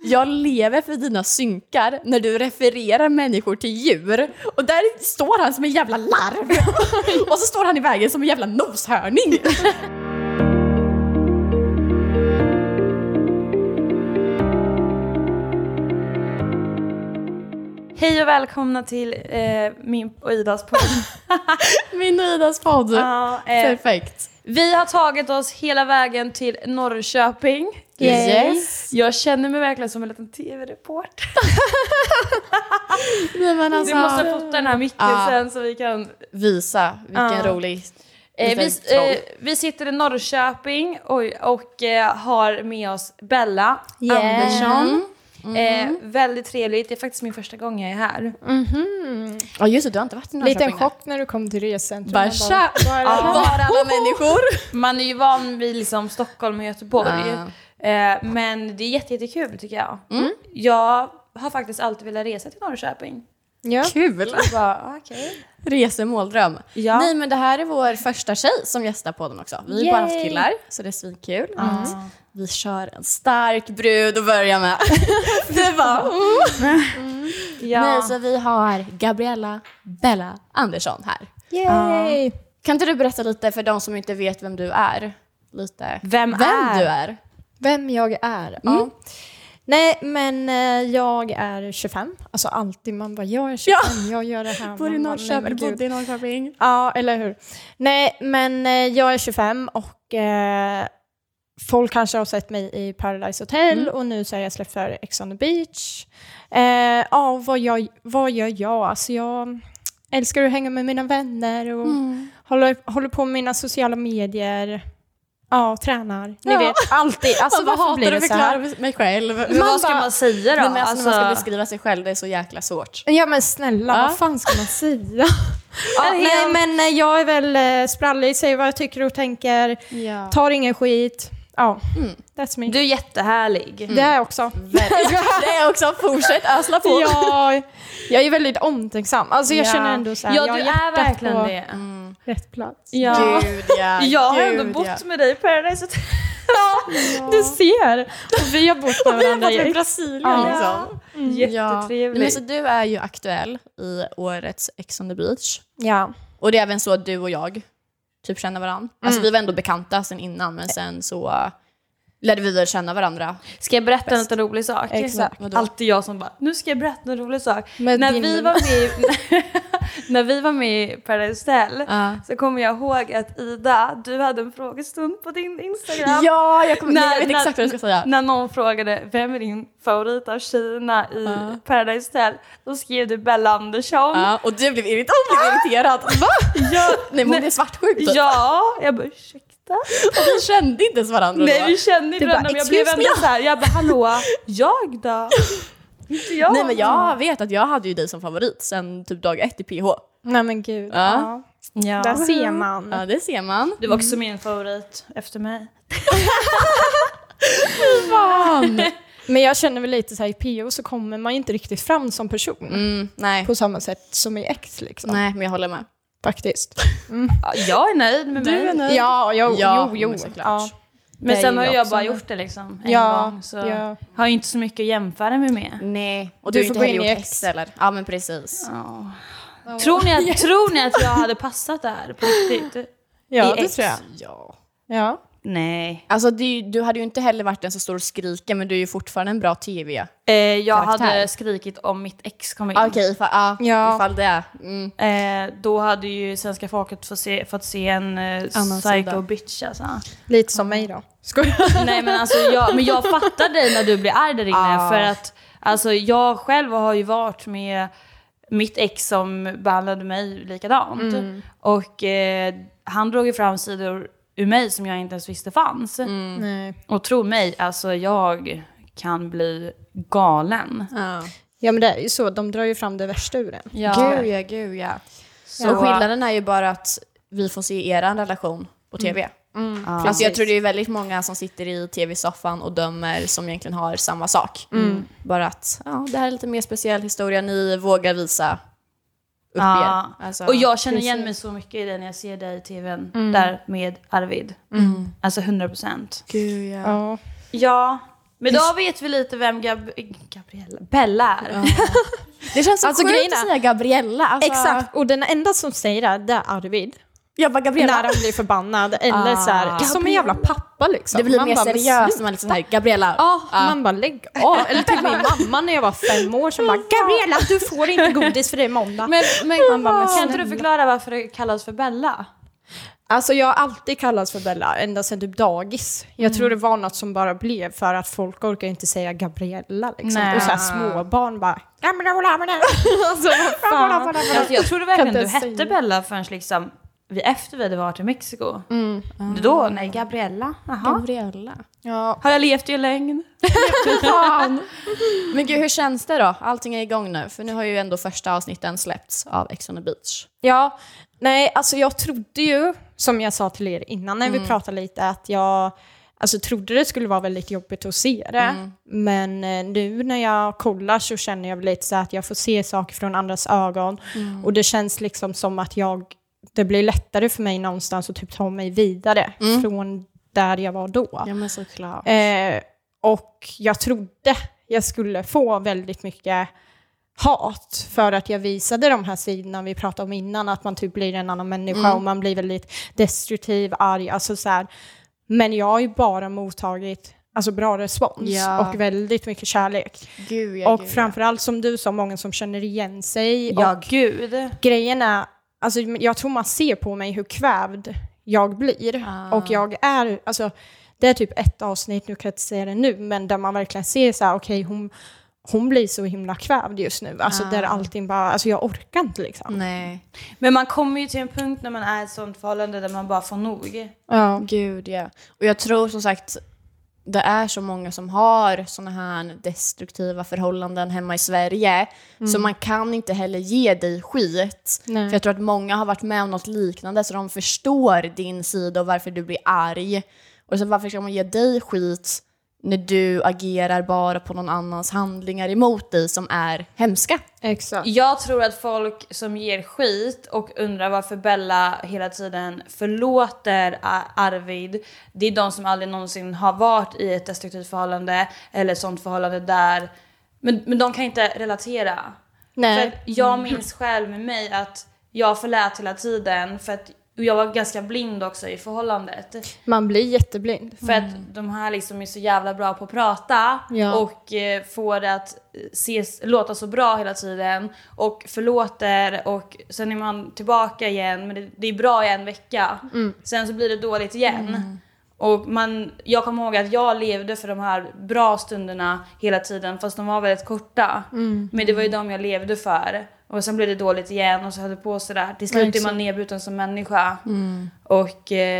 Jag lever för dina synkar när du refererar människor till djur. Och där står han som en jävla larv. Och så står han i vägen som en jävla noshörning. Hej och välkomna till min och Idas podd. Min och Idas podd. Perfekt. Vi har tagit oss hela vägen till Norrköping. Yes. Jag känner mig verkligen som en liten tv-report. Nej, men alltså, Vi måste fota den här micken sen så vi kan visa vilken rolig... Vi sitter i Norrköping och har med oss Bella Andersson. Väldigt trevligt. Det är faktiskt min första gång jag är här. Ja just det, du har inte varit i Norrköping. Liten chock när du kom till rescentrum. Bara alla människor. Man är ju van vid liksom Stockholm och Göteborg. Men det är jättekul tycker jag. Jag har faktiskt alltid velat resa till Norrköping. Ja. Kul. Okay. Resemåldröm. Ja. Nej, men det här är vår första tjej som gästar på den också. Vi har bara haft killar, så det är svinkul. Vi kör en stark brud att börja med. Det var... Nej, så vi har Gabriella Bella Andersson här. Yay! Kan inte du berätta lite för de som inte vet vem du är? Lite. Vem du är? Vem jag är? Ja. Nej, men jag är 25. Alltså alltid man bara, jag är 25, jag gör det här. Bodde i Norrköping. Ja, eller hur? Nej, men jag är 25 och folk kanske har sett mig i Paradise Hotel och nu så är jag släppt för Ex on the Beach. Vad gör jag? Alltså jag älskar att hänga med mina vänner och håller på med mina sociala medier. Ja, tränar. Ni vet, alltid. Alltså varför blir det så här? Förklara mig själv. Men vad ska man säga då? Men alltså, när man ska beskriva sig själv, det är så jäkla svårt. Ja men snälla, vad fan ska man säga? Nej men jag är väl sprallig, säger vad jag tycker och tänker. Tar ingen skit. Ja, that's me. Du är jättehärlig. Det är jag också. Det är också, fortsätt ösla på. Ja, jag är väldigt omtänksam. Alltså jag känner ändå så här, ja, jag du är är verkligen det. Rätt plats. Ja. Gud, ja. Jag har ändå bott med dig på Paradise Hotel. Du ser. Och vi har bott med varandra i Brasilien liksom. Jättetrevligt. Men så du är ju aktuell i årets Ex on the Beach. Ja. Och det är även så att du och jag typ känner varandra. Alltså vi var ändå bekanta sen innan, men sen så lärde vi väl känna varandra. Ska jag berätta en liten rolig sak? Exakt. Alltid jag som bara, nu ska jag berätta en rolig sak. När vi var med i Paradise Hotel så kommer jag ihåg att Ida, du hade en frågestund på din Instagram. Ja, jag vet exakt vad jag ska säga. När någon frågade, vem är din favorit av tjejerna i Paradise Hotel? Då skrev du Bella Andersson. Ja, och du blev irriterad. Va? Nej, men det är svartsjukt. Ja, jag bara, ursäkta. Och vi kände inte ens varandra. Nej, vi kände inte varandra. Jag blev ändå så här, jag bara, hallå, jag då? Inte jag. Nej, men jag vet att jag hade ju dig som favorit sen typ dag 1 i PH. Nej men gud. Ja. Där ser man. Ja, det ser man. Du var också min favorit efter mig. Fan. Men jag känner väl lite så här, i PO så kommer man inte riktigt fram som person. Nej. På samma sätt som i X liksom. Nej, men jag håller med. Faktiskt. Ja, jag är nöjd med mig. Du är nöjd. Ja, jo. Såklart. Ja. Men sen har jag också bara gjort det liksom en gång. Så har jag inte så mycket att jämföra mig med. Nej, och Du du får inte gå heller in i gjort X. X eller? Ja, men precis. Ja. Tror ni att jag hade passat där på riktigt? Ja, I det X? tror jag. Ja. Nej. Alltså du hade ju inte heller varit den som står och skriker, men du är ju fortfarande en bra tv. Jag karaktär. hade skrikit om mitt ex kom in. Okej, ifall det är. Då hade ju svenska folket fått se en psycho bitch alltså. Lite som mig då. Nej men alltså jag fattar dig när du blir arg där inne för att alltså jag själv har ju varit med mitt ex som behandlade mig likadant och han drog ju fram sidor ur mig som jag inte ens visste fanns. Nej. Och tro mig, alltså jag kan bli galen. Ja men det är ju så, de drar ju fram det värsta ur en. Gud ja. Så skillnaden är ju bara att vi får se er relation på tv. Alltså jag tror det är väldigt många som sitter i tv-soffan och dömer som egentligen har samma sak. Bara att det här är lite mer speciell historia, ni vågar visa upp er. Alltså, och jag känner igen mig så mycket i det när jag ser dig i tvn där med Arvid. Alltså 100%. Gud ja. Ja, Men då vet vi lite vem Bella är. Det känns så sjukt att säga Gabriella. Alltså... Exakt, och den enda som säger det är Arvid. Jag bara Gabriella. När de blir förbannad. Eller så här, som en jävla pappa liksom. Det blir mer seriöst när man liksom här, Gabriella. Man bara lägg av. Eller till min mamma när jag var 5 år som bara, Gabriella, du får inte godis för det är måndag. Men kan inte du förklara varför det kallas för Bella? Alltså jag har alltid kallats för Bella, ända sedan typ dagis. Jag tror det var något som bara blev för att folk orkar inte säga Gabriella liksom. Och så här småbarn bara alltså, jag trodde verkligen du hette Bella förrän liksom efter vi hade varit i Mexiko. Då, nej, Gabriella. Gabriella. Ja. Har jag levt i en längd? Men gud, hur känns det då? Allting är igång nu. För nu har ju ändå första avsnitten släppts av Ex on the Beach. Ja, nej, alltså jag trodde ju, som jag sa till er innan när vi pratade lite, att jag trodde det skulle vara väldigt jobbigt att se det. Men nu när jag kollar så känner jag lite så att jag får se saker från andras ögon. Och det känns liksom som att det blir lättare för mig någonstans att typ ta mig vidare från där jag var då. Ja, men såklart. Och jag trodde jag skulle få väldigt mycket hat för att jag visade de här sidorna vi pratade om innan, att man typ blir en annan människa och man blir väldigt destruktiv, arg, alltså så här. Men jag har ju bara mottagit bra respons och väldigt mycket kärlek. Och framförallt som du sa, många som känner igen sig. Ja, och gud. Grejen är, jag tror man ser på mig hur kvävd jag blir. Och jag är, det är typ ett avsnitt, nu kan jag inte säga det nu, men där man verkligen ser så här, okej, hon blir så himla kvävd just nu. Där allting bara, jag orkar inte liksom. Nej. Men man kommer ju till en punkt när man är i ett sånt förhållande där man bara får nog. Ja. Gud, ja. Och jag tror som sagt, det är så många som har såna här destruktiva förhållanden hemma i Sverige. Så man kan inte heller ge dig skit. Nej. För jag tror att många har varit med om något liknande, så de förstår din sida och varför du blir arg. Och så varför ska man ge dig skit när du agerar bara på någon annans handlingar emot dig som är hemska? Exakt. Jag tror att folk som ger skit och undrar varför Bella hela tiden förlåter Arvid, det är de som aldrig någonsin har varit i ett destruktivt förhållande eller ett sånt förhållande där, men de kan inte relatera. Nej. För jag minns själv med mig att jag förlät hela tiden, för att jag var ganska blind också i förhållandet. Man blir jätteblind. För att de här liksom är så jävla bra på att prata och får det att låta så bra hela tiden och förlåter, och sen är man tillbaka igen, men det är bra i en vecka. Sen så blir det dåligt igen. Och jag kommer ihåg att jag levde för de här bra stunderna hela tiden, fast de var väldigt korta. Men det var ju de jag levde för. Och sen blev det dåligt igen och så hade det på sig där. Till slut är man nedbruten som människa. Och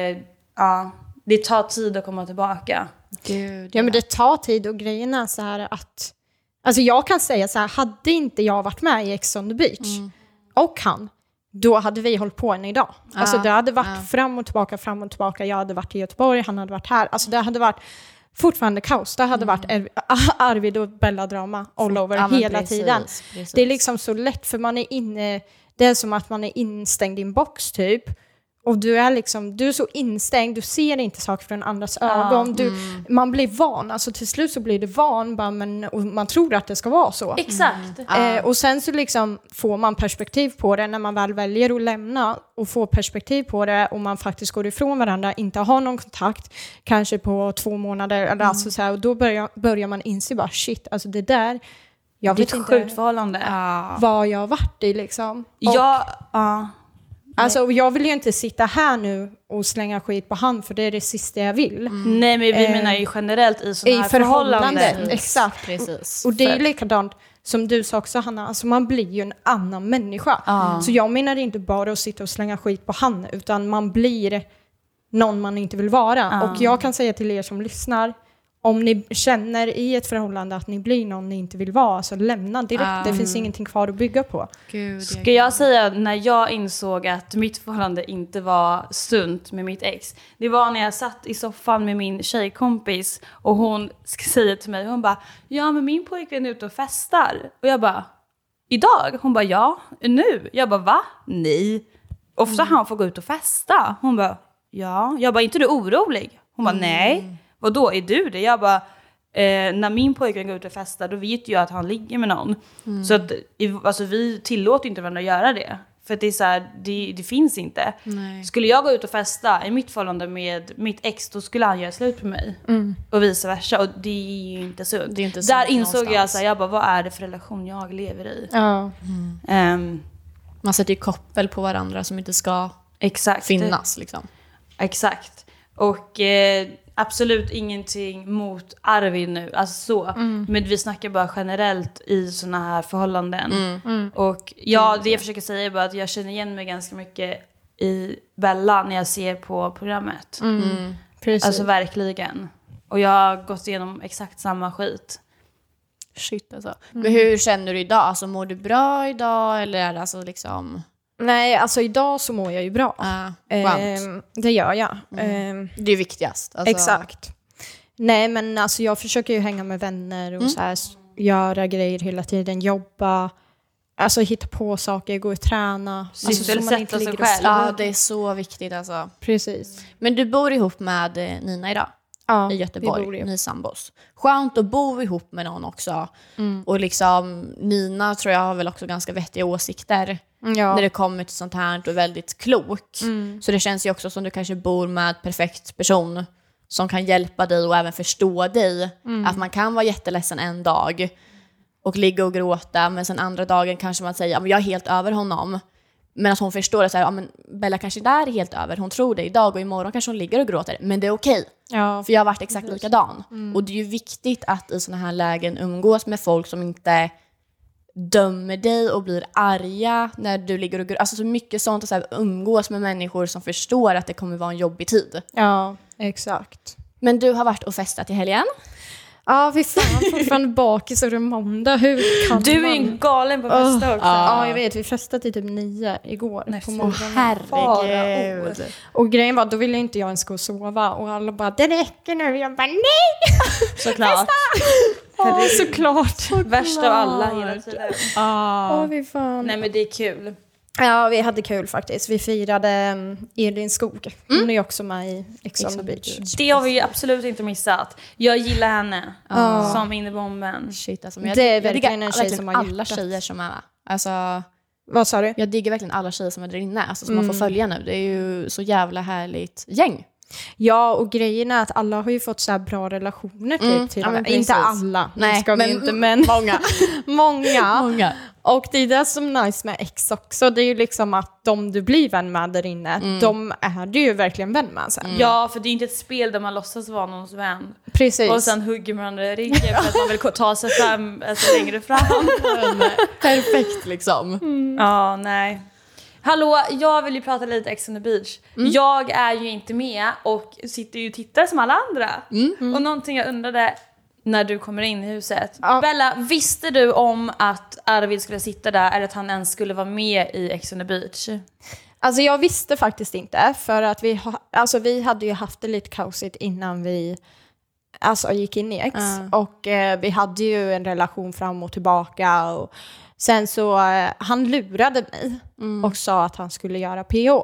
det tar tid att komma tillbaka. Gud, ja, men det tar tid, och grejen är så här att jag kan säga så här, hade inte jag varit med i Ex on the Beach och då hade vi hållit på än idag. Det hade varit fram och tillbaka. Jag hade varit i Göteborg, han hade varit här. Det hade varit fortfarande kaos. Det hade varit Arvid och Bella-drama all over hela tiden. Precis. Det är liksom så lätt, för man är inne, det är som att man är instängd i en box typ. Och du är så instängd, du ser inte saker från andras ögon. Man blir van, till slut så blir det van, och man tror att det ska vara så. Exakt. Och sen så liksom får man perspektiv på det när man väl väljer att lämna, och får perspektiv på det, och man faktiskt går ifrån varandra, inte har någon kontakt, kanske på 2 månader, eller så här, och då börjar man inse bara, shit, det där, jag vet inte sjukt förhållande. vad jag har varit i liksom. Jag vill ju inte sitta här nu och slänga skit på han, för det är det sista jag vill. Nej, men vi menar ju generellt i sådana här förhållanden. Exakt. Precis. Och det är likadant som du sa också, Hanna. Man blir ju en annan människa. Så jag menar inte bara att sitta och slänga skit på han, utan man blir någon man inte vill vara. Och jag kan säga till er som lyssnar, om ni känner i ett förhållande att ni blir någon ni inte vill vara, så lämna direkt. Det finns ingenting kvar att bygga på. Ska jag säga, när jag insåg att mitt förhållande inte var sunt med mitt ex, det var när jag satt i soffan med min tjejkompis och hon säger till mig, hon bara, ja men min pojkvän är ute och festar. Och jag bara, idag? Hon bara, ja, nu. Jag bara, va? Nej. Ofta han får gå ut och festa. Hon bara, ja. Jag bara, inte du orolig? Hon bara, nej. Vadå, är du det? Jag bara, när min pojkvän går ut och festar, då vet jag att han ligger med någon. Så att alltså, vi tillåter inte varandra att göra det. För att det är så här, det finns inte. Nej. Skulle jag gå ut och festa i mitt förhållande med mitt ex, då skulle han göra slut på mig. Och vice versa. Och det är ju inte sunt. Det är inte där sunt insåg någonstans. jag så här, jag bara, vad är det för relation jag lever i? Ja. Man sätter ju koppel på varandra som inte ska Exakt. finnas. Liksom. Exakt. Och absolut ingenting mot Arvid nu. Alltså så. Men vi snackar bara generellt i såna här förhållanden. Och det jag försöker säga är bara att jag känner igen mig ganska mycket i Bella när jag ser på programmet. Precis. Alltså verkligen. Och jag har gått igenom exakt samma skit. Shit alltså. Men hur känner du idag? Alltså, mår du bra idag? Eller är det alltså liksom... Nej, alltså idag så mår jag ju bra. Skönt. Det gör jag. Det är viktigast. Alltså, Exakt. Nej, men alltså jag försöker ju hänga med vänner och så här, göra grejer hela tiden, jobba, alltså hitta på saker, gå och träna. Sysselsätta sig själv. Ja, det är så viktigt alltså. Precis. Men du bor ihop med Nina idag? Ja, I Göteborg, vi bor ihop. ni sambos. Skönt att bo ihop med någon också. Och liksom, Nina tror jag har väl också ganska vettiga åsikter när det kommer till sånt här och är väldigt klok. Så det känns ju också som du kanske bor med en perfekt person som kan hjälpa dig och även förstå dig. Att man kan vara jätteledsen en dag och ligga och gråta, men sen andra dagen kanske man säger att jag är helt över honom. Men att hon förstår det så här, men Bella kanske där är helt över. Hon tror det idag och imorgon kanske hon ligger och gråter. Men det är okej. Ja. För jag har varit exakt likadan. Och det är ju viktigt att i såna här lägen umgås med folk som inte dömer dig och blir arga när du ligger och gråter. Alltså så mycket sånt att så här, umgås med människor som förstår att det kommer vara en jobbig tid. Ja, exakt. Men du har varit och festat i helgen. Ja, vi fan fortfarande bakis och det är måndag. Hur kan Du är man? en galen på festa också. Ja, jag vet. Vi festade till typ 9 igår på morgonen. Herregud. Och grejen var, då ville inte jag ens gå och sova. Och alla bara, det räcker nu. Och jag bara, nej! Såklart. Ja, såklart. Värst av alla hela tiden. Åh, fy fan. Nej, men det är kul. Ja, vi hade kul faktiskt. Vi firade Elin Skog. Hon är också med i Ex on the Beach. Det har vi absolut inte missat. Jag gillar henne som innebomben. Shit, alltså, men Det är jag verkligen diggar en tjej som har alla hjärtat. tjejer som är med. Alltså, Vad sa du? jag diggar verkligen alla tjejer som är där inne. Alltså, som man får följa nu. Det är ju så jävla härligt gäng. Ja, och grejen är att alla har ju fått så här bra relationer typ till ja, men inte precis. alla, Nej, ska vi men inte, men många. många. Och det är det som är nice med ex också. Det är ju liksom att de du blir vän med där inne, de är du ju verkligen vän med sen. Ja, för det är inte ett spel där man låtsas vara någons vän. Precis. Och sen hugger man varandra i ryggen för att man vill ta sig fram, alltså längre fram. Perfekt liksom. Ja, nej. Hallå, jag vill ju prata lite Ex on the Beach. Jag är ju inte med och sitter ju och tittar som alla andra. Och någonting jag undrade när du kommer in i huset. Ja. Bella, visste du om att Arvid skulle sitta där eller att han ens skulle vara med i Ex on the Beach? Alltså jag visste faktiskt inte, för att vi hade ju haft det lite kaosigt innan vi gick in i Ex. Och vi hade ju en relation fram och tillbaka. Och sen så han lurade mig och sa att han skulle göra PO.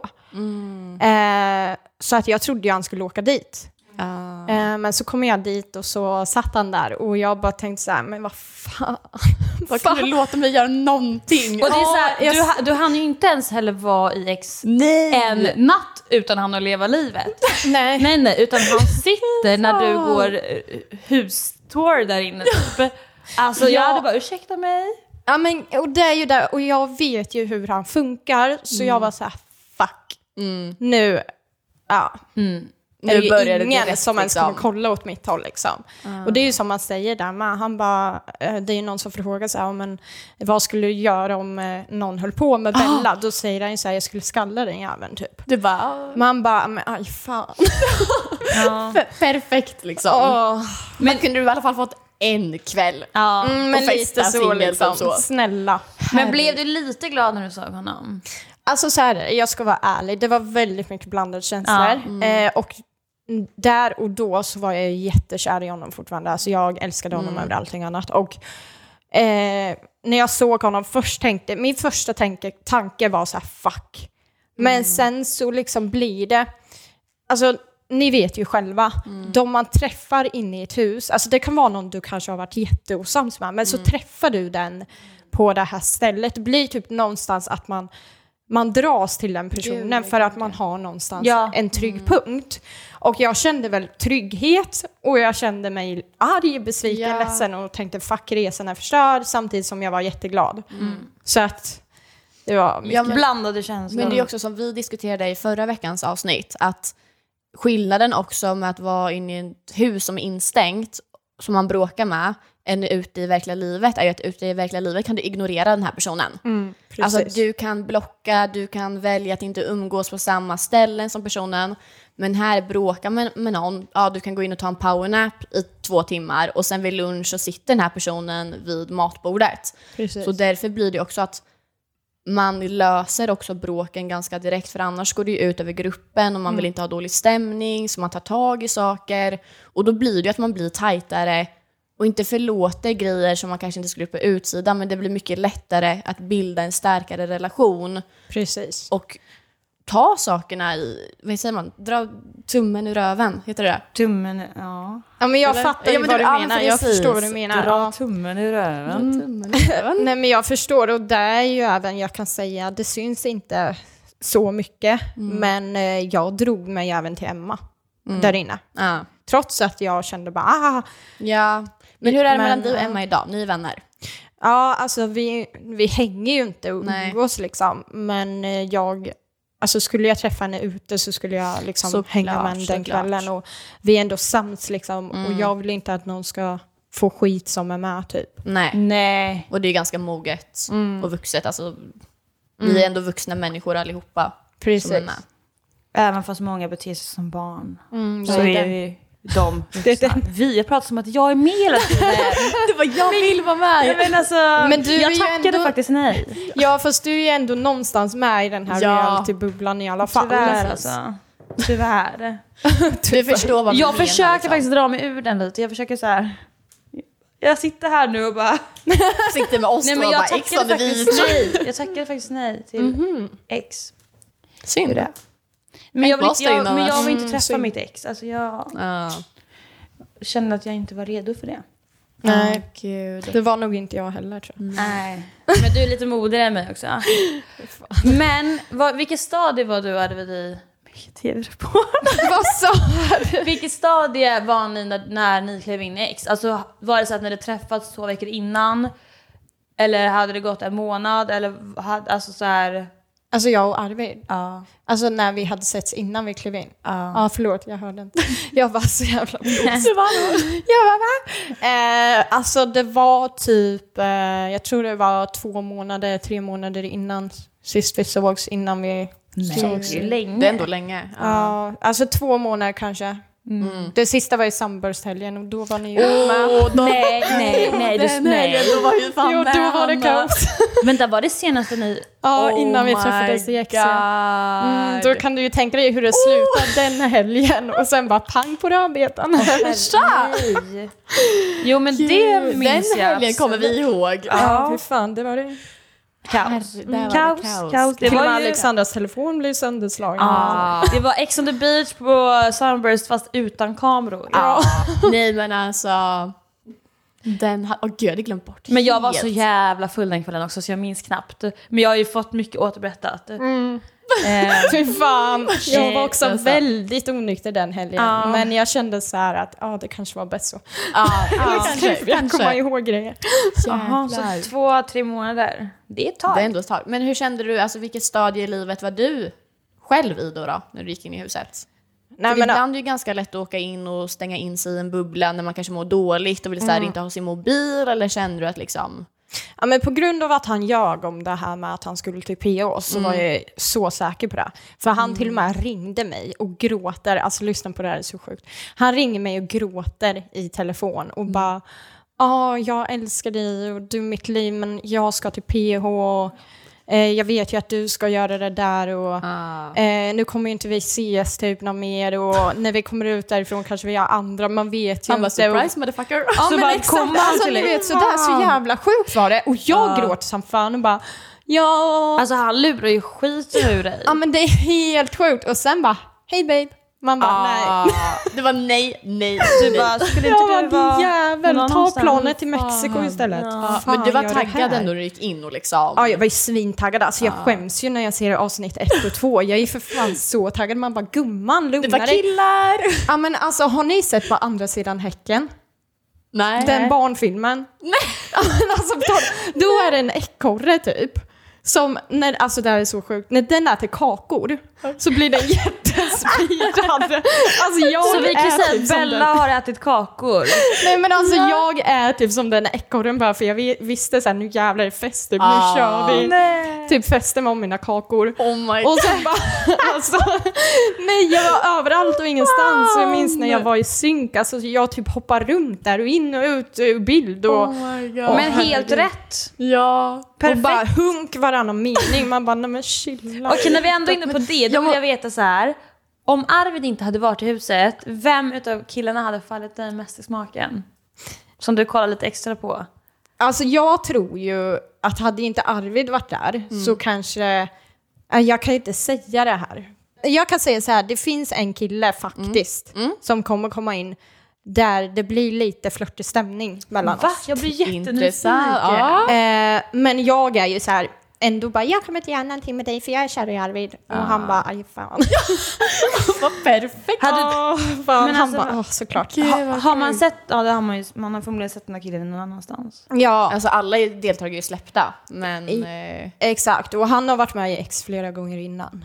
Så att jag trodde ju han skulle åka dit. Men så kom jag dit och så satt han där och jag bara tänkte så här, men vad fan. Vad kan du låta mig göra någonting? Och det är så här, du hann ju inte ens heller vara i Ex en natt utan han att leva livet. Nej, utan han sitter när du går hustour där inne typ. Alltså jag hade bara, ursäkta mig. Ja, men och det är ju där, och jag vet ju hur han funkar, så jag var så här, fuck. Nu Nu börjar det ingen direkt, som ens liksom. kommer kolla åt mitt håll liksom. Och det är ju som man säger där, men han bara, det är ju någon som frågar så här, men vad skulle du göra om någon höll på med Bella? Då säger han ju så här, jag skulle skalla den jäveln typ. Det bara... Man bara, men aj fan. Perfekt liksom. Men kunde du i alla fall fått en kväll? Ja. Men och lite festa så singel liksom, så. snälla. Men blev du lite glad när du såg honom? Alltså så här, jag ska vara ärlig, det var väldigt mycket blandade känslor. Och där och då så var jag jättekär i honom fortfarande. Alltså jag älskade honom över allting annat. Och när jag såg honom min första tanke var så här, fuck. Men sen så liksom blir det, alltså ni vet ju själva, de man träffar inne i ett hus, alltså det kan vara någon du kanske har varit jätteosams med, men så träffar du den på det här stället. Det blir typ någonstans att man dras till den personen för att man har någonstans en trygg punkt. Och jag kände väl trygghet och jag kände mig arg, besviken, ledsen och tänkte fuck, resan är förstörd, samtidigt som jag var jätteglad. Så att det var mycket blandade känslor. Men det är också som vi diskuterade i förra veckans avsnitt, att skillnaden också med att vara inne i ett hus som är instängt, som man bråkar med, än ute i verkliga livet, är ju att ute i verkliga livet kan du ignorera den här personen. Alltså du kan blocka, du kan välja att inte umgås på samma ställen som personen. Men här bråkar med någon, du kan gå in och ta en powernap i 2 timmar och sen vid lunch så sitter den här personen vid matbordet. Precis. Så därför blir det också att man löser också bråken ganska direkt, för annars går det ju ut över gruppen och man vill inte ha dålig stämning, så man tar tag i saker och då blir det att man blir tajtare och inte förlåter grejer som man kanske inte skulle på utsidan, men det blir mycket lättare att bilda en starkare relation. Precis. Och ta sakerna i, vad säger man, dra tummen ur röven, heter det? Tummen, ja. Ja, men jag fattar ju vad du menar. Jag förstår vad du menar. Dra tummen ur röven. Nej, men jag förstår, och det är ju även, jag kan säga, det syns inte så mycket, men jag drog mig även till Emma där inne. Trots att jag kände bara, Ja, men hur är det mellan dig och Emma idag? Ni är vänner? Ja, alltså vi hänger ju inte och umgås liksom, men alltså skulle jag träffa henne ute så skulle jag liksom hänga med den kvällen, och vi är ändå sams liksom, och jag vill inte att någon ska få skit som är med typ. Nej. Och det är ganska moget och vuxet, alltså vi är ändå vuxna människor allihopa. Precis. Som är med. Även fast många beter sig som barn så det är vi de vuxna. Vi pratar som att jag är med hela tiden. Det var jag vill vara med. Men alltså, jag tackade faktiskt nej. Ja, fast du är ju ändå någonstans med i den här reality-bubblan i alla fall. Tyvärr alltså. Tyvärr. Du förstår vad jag försöker faktiskt dra mig ur den lite. Jag försöker så här. Jag sitter här nu och bara sitter med oss. Nej, men jag tackade faktiskt nej. Jag tackade faktiskt nej till ex. Synd det. Men jag vill inte träffa mitt ex. Alltså jag kände att jag inte var redo för det. Nej, gud. Det var nog inte jag heller, tror jag. Nej. Men du är lite modigare än mig också. Men vilket stadie var du hade i TV-report? Vad sa du? Vilket stadie var ni när ni klev in i ex? Alltså var det så att ni hade träffats 2 veckor innan? Eller hade det gått en månad? Eller alltså så här... Alltså jag och Arvid. Ja. Alltså när vi hade setts innan vi klev in. Ja, förlåt, jag hörde inte. Jag var så jävla alltså det var typ, jag tror det var 3 månader innan sist vi sågs, innan vi sågs. Det är länge. Det är ändå länge. Ja, alltså 2 månader kanske. Det sista var i Sunburst-helgen och då var ni ju med. Nej. Då var ju fan med. Då var det kaos. Vänta, var det senaste ni... Ja, innan vi träffades i X. Då kan du ju tänka dig hur det slutade den helgen och sen bara pang på rödbetan. Jo, men det minns jag. Den helgen kommer vi ihåg. Ja, hur fan, det var det. Kaos. Det var Alexandras telefon blev sönderslagen. Det var Ex on the Beach på Sunburst fast utan kameror. Nej, men alltså gud, jag hade glömt bort. Men jag var så jävla full den kvällen också så jag minns knappt. Men jag har ju fått mycket återberättat. Fy fan. Jag var också väldigt onykter den helgen. Men jag kände så här att det kanske var bäst så. Jag kommer ihåg grejer. Jaha, så 2-3 månader. Det är ett tag. Det är ändå ett tag. Men hur kände du, alltså vilket stadie i livet var du själv i då när du gick in i huset? Nej, men ibland är det ganska lätt att åka in och stänga in sig i en bubbla när man kanske mår dåligt och vill så här, inte ha sin mobil, eller känner du att liksom... Ja, men på grund av att han ljög om det här med att han skulle till PH så var jag så säker på det. För han till och med ringde mig och gråter, alltså lyssna på det här, är så sjukt. Han ringer mig och gråter i telefon och bara, jag älskar dig och du är mitt liv, men jag ska till PH och jag vet ju att du ska göra det där och nu kommer ju inte vi ses typ någon mer och när vi kommer ut därifrån kanske vi har andra, man vet ju inte. Surprise motherfucker. Ja, så men exakt, alltså ni vet sådär, så jävla sjukt var det och jag gråter som fan och bara alltså han lurar ju skiten ur dig. Ja, men det är helt sjukt och sen bara, hej babe, Man bara, nej. Det var nej. Du bara, skulle inte du vara jävel, ta någonstans? planet till Mexiko istället. Men du var gör det taggad här? ändå när du gick in och liksom... Ja, jag var ju svintaggad. Alltså jag skäms ju när jag ser avsnitt 1 och 2. Jag är för fan så taggad. Man bara, gumman, lugna Det var dig. killar! Ja, men alltså, har ni sett på andra sidan häcken? Nej. Den barnfilmen? Nej! Alltså, då är det en ekorre typ. Som, alltså det här är så sjukt, när den äter kakor så blir den jättespirad. Alltså Så vi kan säga typ att Bella har ätit kakor. Nej men alltså jag är typ som den ekorren bara för jag visste såhär, nu jävlar är det fest typ, nu kör vi. Nej. Typ festen med mina kakor. Oh my Och god. sen bara, alltså, nej jag var överallt och ingenstans. Och jag minns när jag var i synk, alltså jag typ hoppar runt där och in och ut ur bild. Och, my god. Men helt rätt. Ja. och bara hunk varannan mening. Man bara, nej men chilla. Okej, när vi ändå är inne på det, då vill jag veta så här. Om Arvid inte hade varit i huset, vem utav killarna hade fallit dig mest i smaken? Som du kollar lite extra på. Alltså jag tror ju att hade inte Arvid varit där så kanske, jag kan inte säga det här. Jag kan säga så här, det finns en kille faktiskt som kommer komma in där det blir lite flörtig stämning mellan oss. Jag blir jättenyfiken. Intressant. Ja. Men jag är ju så här, ändå bara, jag kommer inte göra någonting med dig för jag är kär i Arvid. Och han bara, aj fan. Vad perfekt. Fan. Men Han alltså, bara, såklart. Har man sett, ja det har man ju, man har förmodligen sett den här killen någon annanstans. Ja, Alltså alla deltagare är ju släppta, men... exakt. Och han har varit med i X flera gånger innan.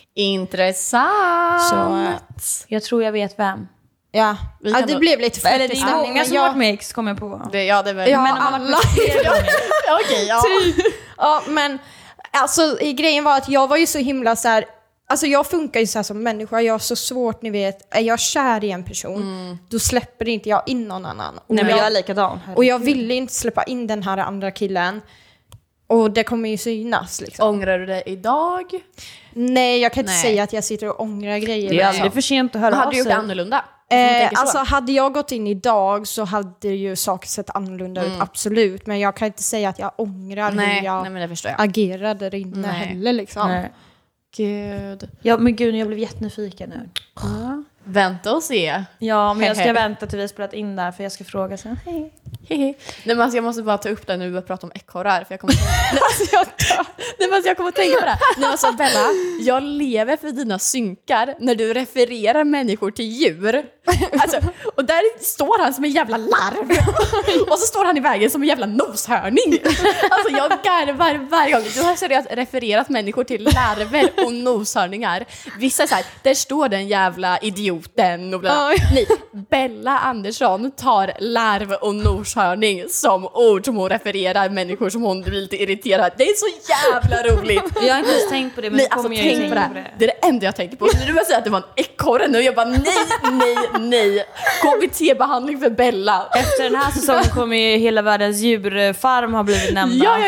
Intressant. Så, Jag tror jag vet vem. ja, Vi kan det nog- blev lite Eller det flörtig är stämning. många som men har jag, varit med i X, kommer jag på. Ja, det är väl... ja, Men om man har alla. varit med flera gånger. Okej, ja. Ja, men alltså grejen var att jag var ju så himla så här. Alltså jag funkar ju så här som människa. Jag har så svårt, ni vet. Är jag kär i en person, då släpper inte jag in någon annan. Och Nej men jag är likadan. och jag ville inte släppa in den här andra killen. Och det kommer ju synas liksom. Ångrar du det idag? Nej, jag kan inte Nej. säga att jag sitter och ångrar grejer. Det är aldrig för sent att höra Men av hade du gjort sig. det annorlunda? tänker så. Alltså hade jag gått in idag så hade ju saker sett annorlunda ut, absolut. Men jag kan inte säga att jag ångrar hur jag men det förstår jag. agerade där inne Nej. heller liksom. Nej. Gud. Ja, men gud, jag blev jättenyfiken nu. Vänta och se. Ja, men jag ska vänta till vi har spelat in där för jag ska fråga sen. Hej. Nej, men alltså, jag måste bara ta upp det nu och börja prata om ekorrar. För jag kommer jag kommer att tänka på det. Nej, alltså, Bella, jag lever för dina synkar när du refererar människor till djur. Alltså, och där står han som en jävla larv. Och så står han i vägen som en jävla noshörning. Alltså jag garvar varje gång. Du har seriöst refererat människor till larver och noshörningar. Vissa är så här, där står den jävla idioten och bla. Nej, Bella Andersson tar larv och noshörning som ord som hon refererar människor som hon blir lite irriterad. Det är så jävla roligt. Jag har inte ens tänkt på det, men Nej, det alltså kommer jag ju tänk på tänka det. Det är det enda jag tänker på. När du börjar säga att det var en ekorre nu, jag bara nej. KBT-behandling för Bella. Efter den här säsongen kommer ju hela världens djurfarm ha blivit nämnda. Ja.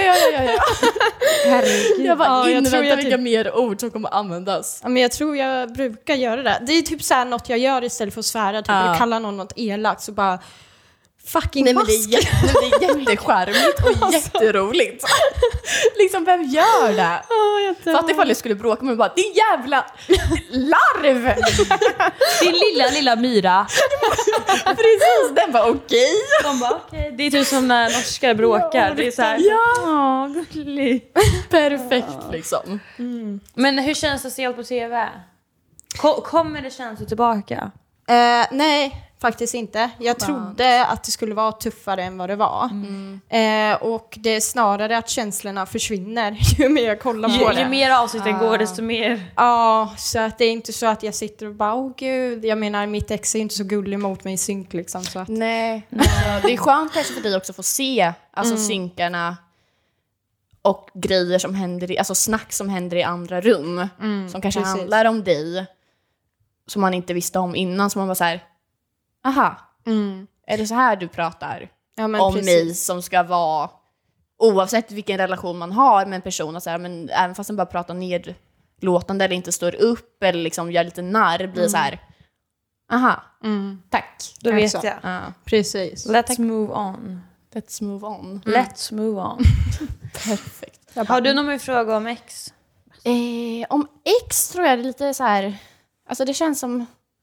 Herregud. Jag bara Ja, jag tror inväntar jag vilka mer ord som kommer användas. Ja, men jag tror jag brukar göra det. Det är typ så här något jag gör istället för att svära, typ, eller kalla något elakt, så bara fucking Nej, men det mask. är jättecharmigt och jätteroligt. Liksom, vem gör det? Fatta ifall jag skulle bråka med bara, din jävla larv! Din lilla myra. Precis, den bara okej. De bara okej. Det är typ som när norskar bråkar. Det är så här. Ja, gullig. Perfekt liksom. Men hur känns det att se allt på tv? Kommer det känslor tillbaka? Nej, faktiskt inte. Jag trodde att det skulle vara tuffare än vad det var. Och det är snarare att känslorna försvinner ju mer jag kollar på det. Ju mer avsnitten går, desto mer. Ja, så att det är inte så att jag sitter och bara, åh gud, jag menar mitt ex är inte så gullig mot mig i synk liksom. Så att, Nej. Det är skönt kanske för dig också att få se alltså synkarna och grejer som händer alltså snack som händer i andra rum som kanske precis. handlar om dig som man inte visste om innan, som man bara så här, aha, är det så här du pratar ja, men om precis. mig som ska vara, oavsett vilken relation man har med en person, och så här, men även fast den bara pratar nedlåtande eller inte står upp eller liksom gör lite narr, blir så här, aha, tack. Då vet Exakt. jag. Ja. Precis. Let's move on. Let's move on. Let's move on. Perfekt. Har du någon mer fråga om ex? Om X tror jag det är lite så här, alltså det känns som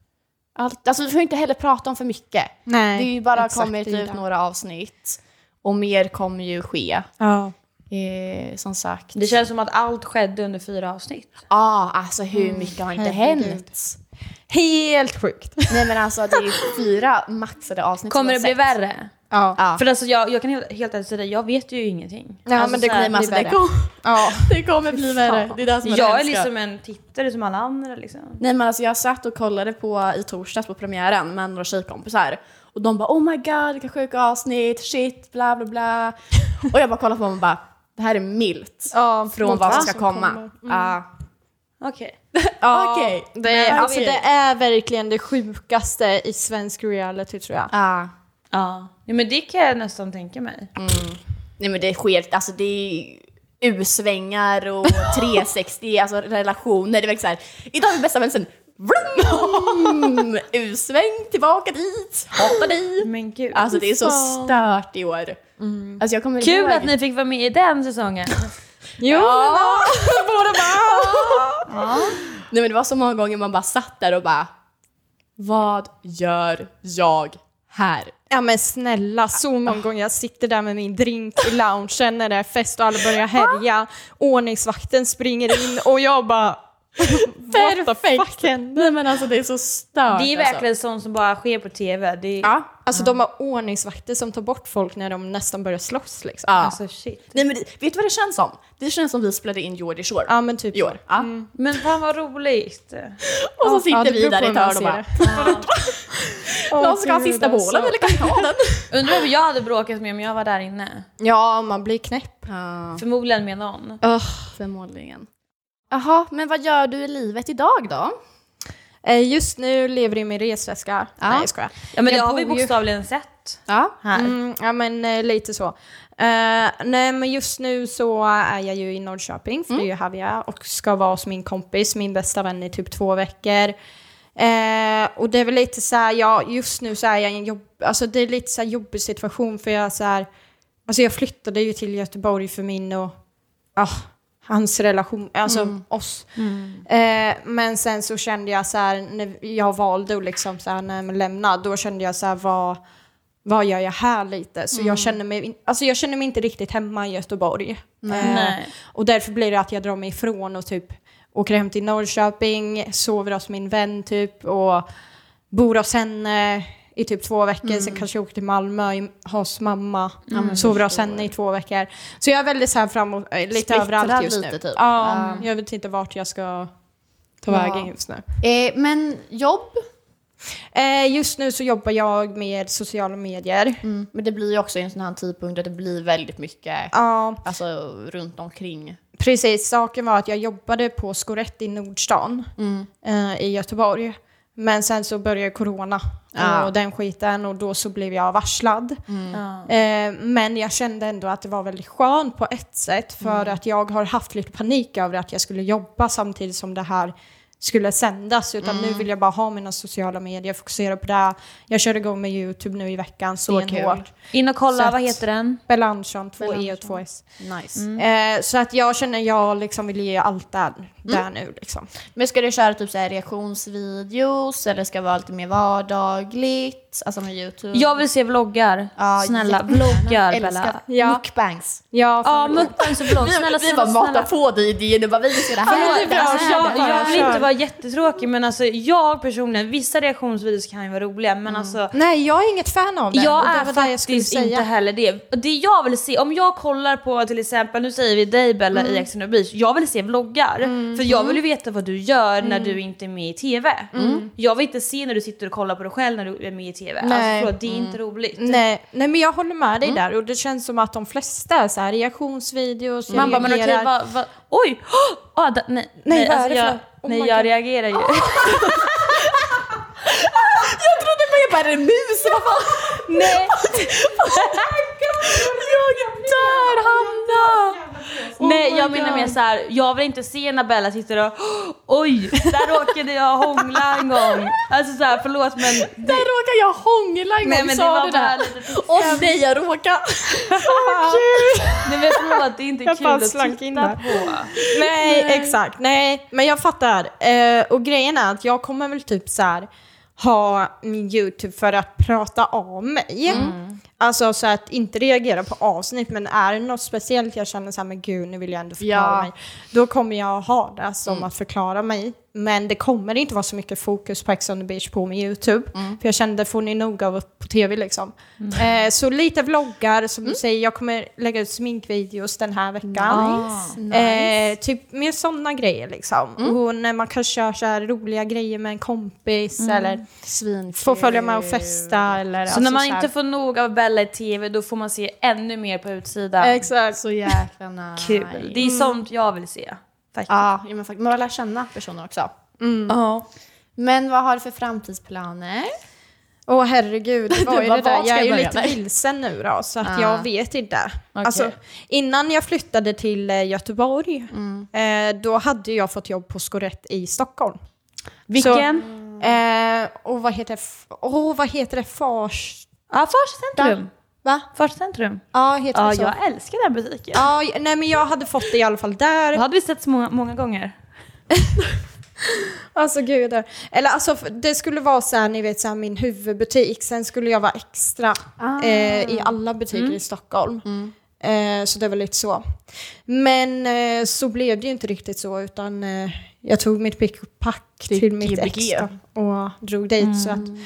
Alltså vi får inte heller prata om för mycket. Nej, det är ju bara exakt, kommit det är ut det. några avsnitt. Och mer kommer ju ske. Ja. Som sagt. Det känns som att allt skedde under 4 avsnitt. Alltså hur mycket har inte hänt? Helt sjukt. Nej men alltså det är 4 maxade avsnitt. Kommer det bli värre? Ja. För alltså jag kan helt ärligt säga, jag vet ju ingenting. Ja, alltså, men det så här, kommer bli värre. Ja. Det kommer bli värre. Det är det som jag är liksom en tittare som alla andra liksom. Nej men alltså jag satt och kollade på i torsdags på premiären med några tjejkompisar. Och de bara oh my god vilka sjuka avsnitt, shit, bla bla bla. Och jag bara kollade på dem och bara det här är milt från vad som ska komma. Okej. Ja, Okej. Det är verkligen det sjukaste i svensk reality tror jag. Ja, men det kan jag nästan tänka mig. Nej men det sker, alltså det är U-svängar och 360, alltså relationer. Det är verkligen såhär, idag är vi bästa vänner sen. Vroom! U-sväng, tillbaka dit, hatar dig. Men gud. Alltså det är så stört i år. Alltså, jag kommer Kul ihåg att ni fick vara med i den säsongen. Jo, både bara. Nej men det var så många gånger man bara satt där och bara vad gör jag här? Ja men snälla, så många gånger jag sitter där med min drink i loungen när det är fest och alla börjar härja. Ordningsvakten springer in och jag bara Perfekt. Nej men alltså det är så stört. Det är verkligen sånt som bara sker på tv. Det är, Alltså de har ordningsvakter som tar bort folk när de nästan börjar slåss liksom. alltså shit. Nej men vet du vad det känns som? Det känns som vi spelade in Geordie Shore. Ja men typ i år. Men fan vad roligt. Och så sitter det vi beror där på i hur man ett hörn och ser bara någon ska ha sista bålen eller kan vi ta den? Undrar hur jag hade bråkat med om jag var där inne. Ja, man blir knäpp. Förmodligen med någon. Förmodligen. Jaha, men vad gör du i livet idag då? Just nu lever jag i min resväska. Nej, jag skojar. Ja men det Jag har vi bor ju- bokstavligen sett Ja. här. Ja men lite så. Nej men just nu så är jag ju i Norrköping för det är ju här vi är och ska vara hos min kompis, min bästa vän i typ 2 veckor. Och det är väl lite så här, just nu så är jag i en alltså det är lite så här jobbig situation för jag så här, alltså jag flyttade ju till Göteborg för min och hans relation, alltså oss. Men sen så kände jag så här, när jag valde och liksom så här, när jag lämnade, då kände jag så här, vad gör jag här lite? Så jag känner mig inte riktigt hemma i Göteborg. Nej. Och därför blir det att jag drar mig ifrån och typ åker hem till Norrköping, sover hos min vän typ och bor hos henne i typ 2 veckor. Sen kanske jag åker till Malmö hos mamma. Sover hos henne i 2 veckor. Så jag är väldigt så här framåt, lite Splittrad överallt just lite, nu. typ. Ja, jag vet inte vart jag ska ta vägen just nu. Men jobb? Just nu så jobbar jag med sociala medier. Men det blir ju också en sån här tidpunkt där det blir väldigt mycket alltså, runt omkring. Precis, saken var att jag jobbade på Skorätt i Nordstan i Göteborg. Men sen så började corona och den skiten och då så blev jag varslad. Men jag kände ändå att det var väldigt skönt på ett sätt för att jag har haft lite panik över att jag skulle jobba samtidigt som det här skulle sändas. Utan nu vill jag bara ha mina sociala medier, fokusera på det. Jag kör igång med YouTube nu i veckan, stenhårt. In och kolla, Så vad heter den? Belanchon, 2E och 2S. Nice. Så att jag känner jag liksom vill ge allt där nu liksom. Men ska du köra typ så här reaktionsvideos eller ska det vara lite mer vardagligt? Alltså med YouTube? Jag vill se vloggar. Snälla, vloggar Bella. Ja. Mukbangs. Ja, mukbangs och vlogg. Snälla, Vi bara matar på dig idéer, bara vi ska det här. Jag vill inte vara jättetråkig, men alltså jag personligen, vissa reaktionsvideos kan ju vara roliga, men alltså nej, jag är inget fan av det. jag och det är var det jag skulle faktiskt säga. inte heller det. Det jag vill se, om jag kollar på till exempel, nu säger vi dig Bella i Ex on the Beach, jag vill se vloggar. För jag vill ju veta vad du gör när du inte är med i tv. Jag vill inte se när du sitter och kollar på dig själv när du är med i tv. Nej. Alltså, det är inte roligt. Nej, men jag håller med dig där. Och det känns som att de flesta är så här reaktionsvideos. Jag Man bara, men okej, reagerar. oj! Nej, vad är alltså det för jag, något? Oh nej my jag God. reagerar ju. Jag trodde bara en mus, vad fan? Nej. Jag dör, Hanna! Nej, jag menar mer så här, jag vill inte se när Bella sitter och oj, där råkade jag hångla en gång. Alltså så här, förlåt men Där råkar jag hångla en gång, men det sa var du bara där? lite Åh nej, jag råkar. Nej men förlåt, det är inte Jag kul bara att slank in titta där. på. Nej, exakt. Nej, men jag fattar. Och grejen är att jag kommer väl typ så här ha min YouTube för att prata av mig. Alltså så att inte reagera på avsnitt, men är det något speciellt jag känner så här, men gud, nu vill jag ändå förklara mig. Då kommer jag ha det som att förklara mig. Men det kommer inte vara så mycket fokus på Ex on the Beach på min YouTube. För jag kände, får ni nog av upp på tv liksom. Så lite vloggar, som du säger, jag kommer lägga ut sminkvideos den här veckan. Nice. Typ med sådana grejer liksom. Och när man kan köra så här roliga grejer med en kompis eller få följa med och festa. Eller, så alltså, när man så här. inte får nog av Bella i tv, då får man se ännu mer på utsidan. Exakt. Så jäkla nice. Kul. Det är sånt jag vill se. Faktiskt. Ja, men faktiskt. Man lär känna personer också. Men vad har du för framtidsplaner? Åh herregud, vad är det där? Jag är ju lite börja? vilsen nu då, så att jag vet inte. Okay. Alltså, innan jag flyttade till Göteborg, då hade jag fått jobb på Skorett i Stockholm. Vilken? Så, och vad heter det? Farscentrum. Va? Farscentrum. Ja, heter det så? Jag älskar den butiken. Ja, nej men jag hade fått det i alla fall där. Då hade vi sett många gånger. Alltså gud. Eller alltså det skulle vara så här, ni vet så här, min huvudbutik. Sen skulle jag vara extra i alla butiker i Stockholm. Så det var lite så. Men så blev det ju inte riktigt så, utan jag tog mitt pick och pack till mitt ex och drog dit.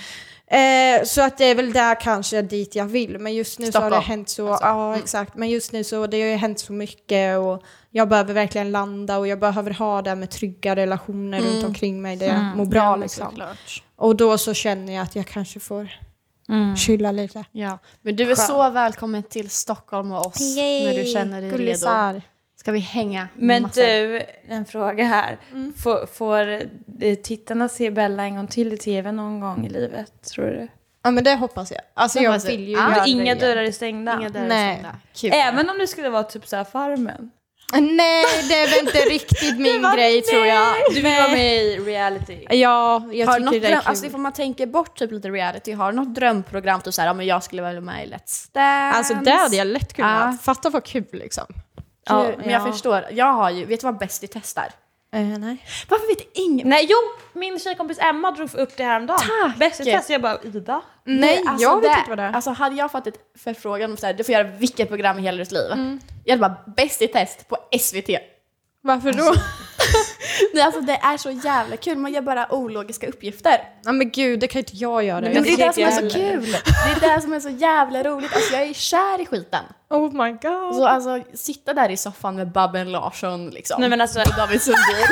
Så att det är väl där kanske dit jag vill. Men just nu Stockholm. Så har det hänt så. Ja, exakt. Men just nu så det har ju hänt så mycket och jag behöver verkligen landa och jag behöver ha det med trygga relationer runt omkring mig. Det mår bra liksom. Och då så känner jag att jag kanske får chilla lite. Ja. Men du är så välkommen till Stockholm och oss när du känner dig redo. Ska vi hänga? Men massor. du, en fråga här. Får tittarna se Bella en gång till i tv någon gång i livet, tror du? Ja, men det hoppas jag. Alltså jag vill ju göra Inga det. dörrar är stängda. Inga dörrar Nej. stängda. Kul. Även om det skulle vara typ så här Farmen. Nej, det är väl inte riktigt min grej tror jag. Du vill vara med i reality. Ja, jag Har du något tycker det är dröm, kul. alltså ifall man tänker bort typ lite reality, har du något drömprogram typ såhär, ja men jag skulle vara med i Let's Dance? Alltså det hade jag lätt kunnat. Ja. Fatta vad kul liksom. Ja, men jag förstår. Jag har ju, vet du vad Bäst i testar? Nej. Varför vet ingen? Nej, jo, min tjejkompis Emma drog upp det här om dagen. Tack! Bäst i test, jag bara, Ida. Nej, alltså jag vet inte vad det är. Alltså hade jag fått ett förfrågan om såhär, du får göra vilket program i hela ditt liv. Jag hade bara, Bäst i test på SVT. Varför då? Nej, alltså det är så jävla kul, man gör bara ologiska uppgifter. Ja men gud, det kan inte jag göra. Men det är det som är så kul. Det är det som är så jävla roligt. Alltså jag är kär i skiten. Oh my god. Så alltså sitta där i soffan med Babben Larsson liksom. Nej men alltså, Och David Sundin.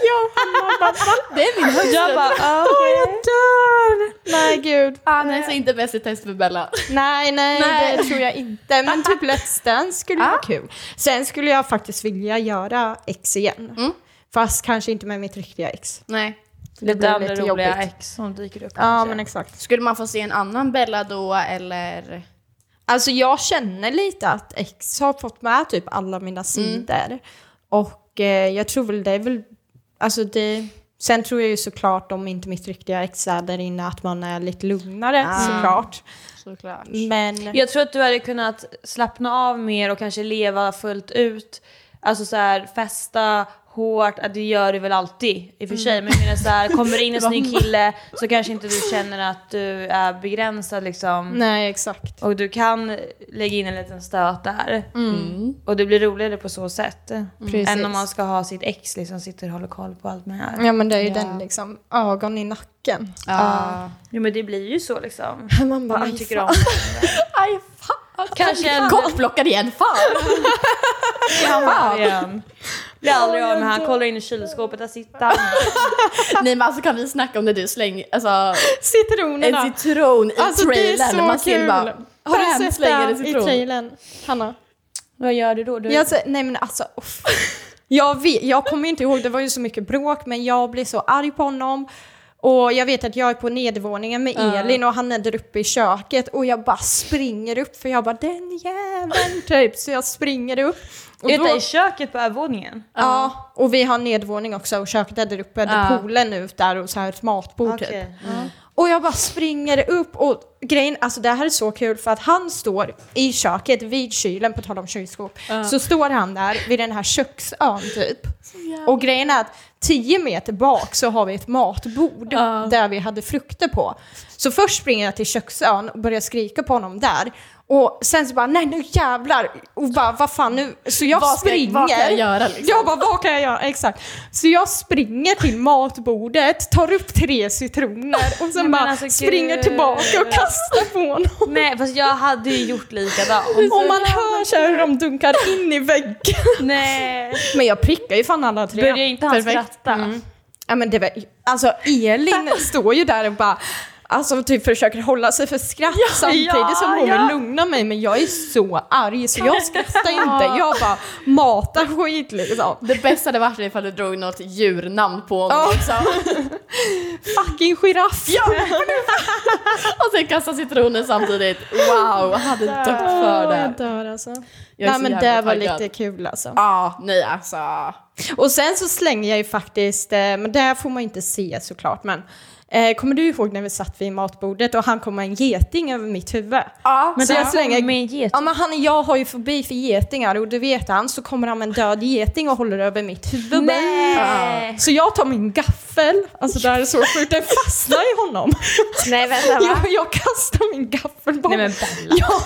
Det är min högsta. jag bara, Jag dör! Nej gud. Nej, så inte Bäst i test för Bella. Nej, det tror jag inte. Men typ Let's Dance skulle vara kul. Sen skulle jag faktiskt vilja göra ex igen. Fast kanske inte med mitt riktiga ex. Nej. lite blir andra lite roliga jobbigt. ex som dyker upp. Ja, kanske. men exakt. Skulle man få se en annan Bella då eller? Alltså jag känner lite att ex har fått med typ alla mina sidor. Och jag tror väl det är väl, alltså det, sen tror jag ju såklart om inte mitt riktiga ex är där inne att man är lite lugnare såklart. Såklart. Men Jag tror att du hade kunnat slappna av mer och kanske leva fullt ut. Alltså så här, festa hårt, att det gör du väl alltid i och för sig. Men jag menar så här, kommer in en snygg kille så kanske inte du känner att du är begränsad liksom. nej, exakt. Och du kan lägga in en liten stöt där. Och det blir roligare på så sätt. Precis. Än om man ska ha sitt ex liksom sitter och håller koll på allt med här. Ja, men det är ju den liksom, ögon i nacken. Jo men det blir ju så liksom. Man bara, Man tycker om. Aj fan. Kanske en Kottplockad igen, fan. igen. Blir aldrig av med han kollar in i kylskåpet, där sitter han. Nej men alltså kan vi snacka om när du slänger alltså, citronerna. en citron i Alltså det är trailern. så Man ser kul. bara, Har du fram sett slänger en det i citron. trailern, Hanna? Vad gör du då? Du... Nej men alltså, jag kommer inte ihåg, det var ju så mycket bråk, men jag blev så arg på honom. Och jag vet att jag är på nedervåningen med Elin och han är där uppe i köket och jag bara springer upp för jag bara, den jäveln typ. Så jag springer upp. Och är det i köket på övervåningen? Ja, och vi har nedvåning också och köket är där uppe, där poolen ut där och så här ett matbord typ. Och jag bara springer upp och grejen, alltså det här är så kul för att han står i köket vid kylen, på tal om kylskåp, så står han där vid den här köksön typ. Och grejen är att 10 meter bak så har vi ett matbord där vi hade frukter på. Så först springer jag till köksön och börjar skrika på honom där. Och sen så bara, nej nu jävlar. Och bara, vad fan nu? Så jag springer. Vad kan jag göra liksom? Jag bara, vad kan jag göra? Exakt. Så jag springer till matbordet, tar upp 3 citroner och sen bara alltså, springer tillbaka och kastar på honom. Nej, fast jag hade ju gjort likadant. Och man hör så här hur de dunkar in i väggen. Nej. Men jag prickar ju fan alla 3. Börjar inte han skratta? Ja men det var, alltså Elin står ju där och bara, alltså typ försöker hålla sig för skratt samtidigt som hon vill lugna mig, men jag är så arg så jag skrattar inte, jag bara matar skit liksom. Det bästa hade varit ifall du drog något djurnamn på honom också. Fucking giraff. Ja. Och sen kasta citronen samtidigt. Wow, jag hade dött för det. Jag dör alltså. Nej men det var lite kul alltså. Ja, nej alltså. Och sen så slänger jag ju faktiskt, men det får man inte se såklart, men kommer du ihåg när vi satt vid matbordet och han kom med en geting över mitt huvud? Ja, men så jag slänger med en geting. Ja, men jag har ju fobi för getingar och det vet han, så kommer han med en död geting och håller över mitt huvud. Nej. Så jag tar min gaffel, alltså det här är så sjukt, den fastnar i honom. Nej, vänta, va? Jag kastar min gaffel på. Nej men Bella. Ja,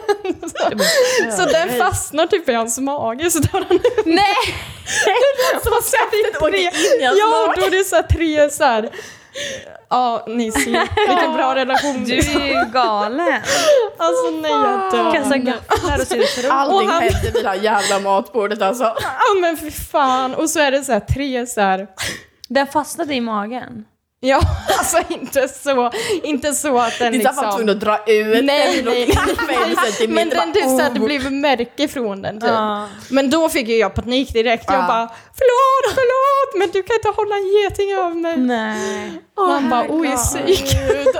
så den fastnar typ i hans mage, så tar han Nej. så särskilt åker in i hans mage. Då är det så här 3 så här. Ja, ni ser vilken bra relation. Du är ju galen. Alltså nej, jag dör. Kasta gafflar och citron. Allting hände vid det här jävla matbordet alltså. Ja men för fan. Och så är det så här 3 så här. Den fastnade i magen. Ja, alltså inte så att den det är liksom... Det är tvungen att dra ut. Nej. Men den typ såhär, det bara, blev märke från den typ. Men då fick jag panik direkt. Jag bara, förlåt, men du kan inte hålla en geting av mig. Nej. Man bara, oj, psyk.